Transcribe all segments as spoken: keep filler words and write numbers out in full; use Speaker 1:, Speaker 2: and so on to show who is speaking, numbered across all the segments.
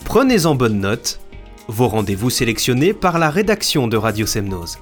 Speaker 1: Prenez-en bonne note, vos rendez-vous sélectionnés par la rédaction de Radio Semnose.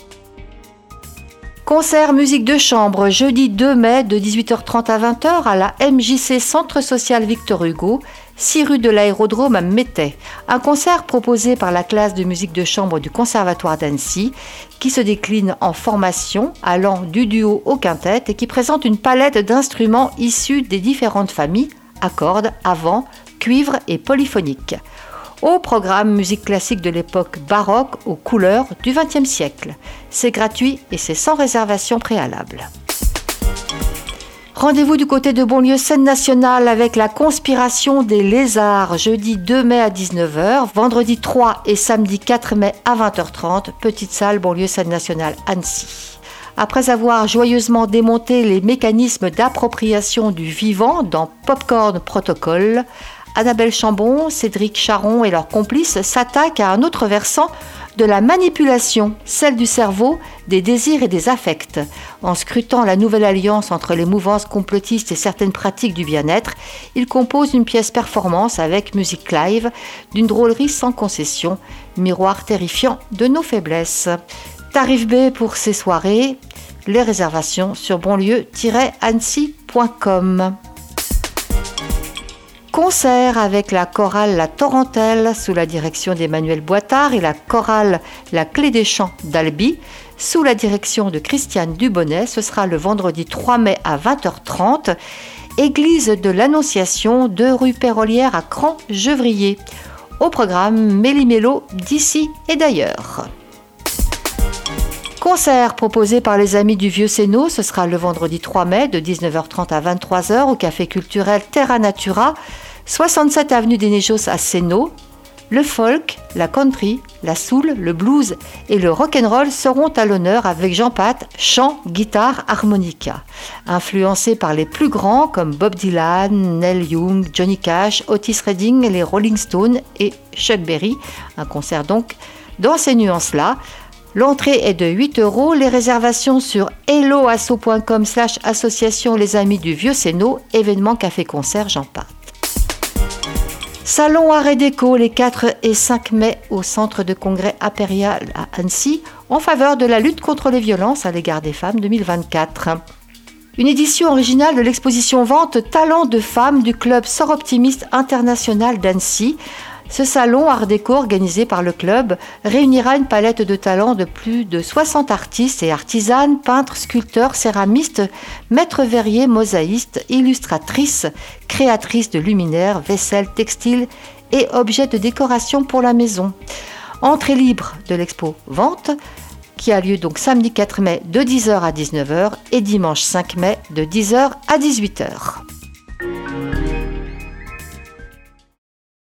Speaker 2: Concert musique de chambre jeudi deux mai de dix-huit heures trente à vingt heures à la M J C Centre Social Victor Hugo, six rue de l'Aérodrome à Métais. Un concert proposé par la classe de musique de chambre du Conservatoire d'Annecy qui se décline en formation allant du duo au quintet et qui présente une palette d'instruments issus des différentes familles à cordes, à vent, cuivre et polyphonique. Au programme musique classique de l'époque baroque aux couleurs du vingtième siècle. C'est gratuit et c'est sans réservation préalable. Rendez-vous du côté de Bonlieu Scène Nationale avec la Conspiration des Lézards, jeudi deux mai à dix-neuf heures, vendredi trois et samedi quatre mai à vingt heures trente, petite salle Bonlieu Scène Nationale Annecy. Après avoir joyeusement démonté les mécanismes d'appropriation du vivant dans Popcorn Protocol, Annabelle Chambon, Cédric Charon et leurs complices s'attaquent à un autre versant de la manipulation, celle du cerveau, des désirs et des affects. En scrutant la nouvelle alliance entre les mouvances complotistes et certaines pratiques du bien-être, ils composent une pièce performance avec musique live, d'une drôlerie sans concession, miroir terrifiant de nos faiblesses. Tarif B pour ces soirées, les réservations sur bonlieu tiret annecy point com. Concert avec la chorale La Torrentelle sous la direction d'Emmanuel Boitard et la chorale La Clé des Champs d'Albi sous la direction de Christiane Dubonnet. Ce sera le vendredi trois mai à vingt heures trente, église de l'Annonciation, deux rue Pérolière à Cran-Gevrier. Au programme Méli-Mélo d'ici et d'ailleurs. Concert proposé par les Amis du Vieux Sénot, ce sera le vendredi trois mai de dix-neuf heures trente à vingt-trois heures au café culturel Terra Natura, soixante-sept avenue des Néjos à Sénot. Le folk, la country, la soul, le blues et le rock'n'roll seront à l'honneur avec Jean Pat, chant, guitare, harmonica. Influencé par les plus grands comme Bob Dylan, Neil Young, Johnny Cash, Otis Redding, les Rolling Stones et Chuck Berry. Un concert donc dans ces nuances-là. L'entrée est de huit euros, les réservations sur helloasso point com slash association les amis du Vieux Sénot, événement café-concert Jean Pat. Salon Art et Déco les quatre et cinq mai au centre de congrès Impérial à Annecy en faveur de la lutte contre les violences à l'égard des femmes deux mille vingt-quatre. Une édition originale de l'exposition vente Talents de femmes du club Sort Optimiste International d'Annecy. Ce salon Art Déco organisé par le club réunira une palette de talents de plus de soixante artistes et artisanes, peintres, sculpteurs, céramistes, maîtres verriers, mosaïstes, illustratrices, créatrices de luminaires, vaisselle, textiles et objets de décoration pour la maison. Entrée libre de l'expo Vente qui a lieu donc samedi quatre mai de dix heures à dix-neuf heures et dimanche cinq mai de dix heures à dix-huit heures.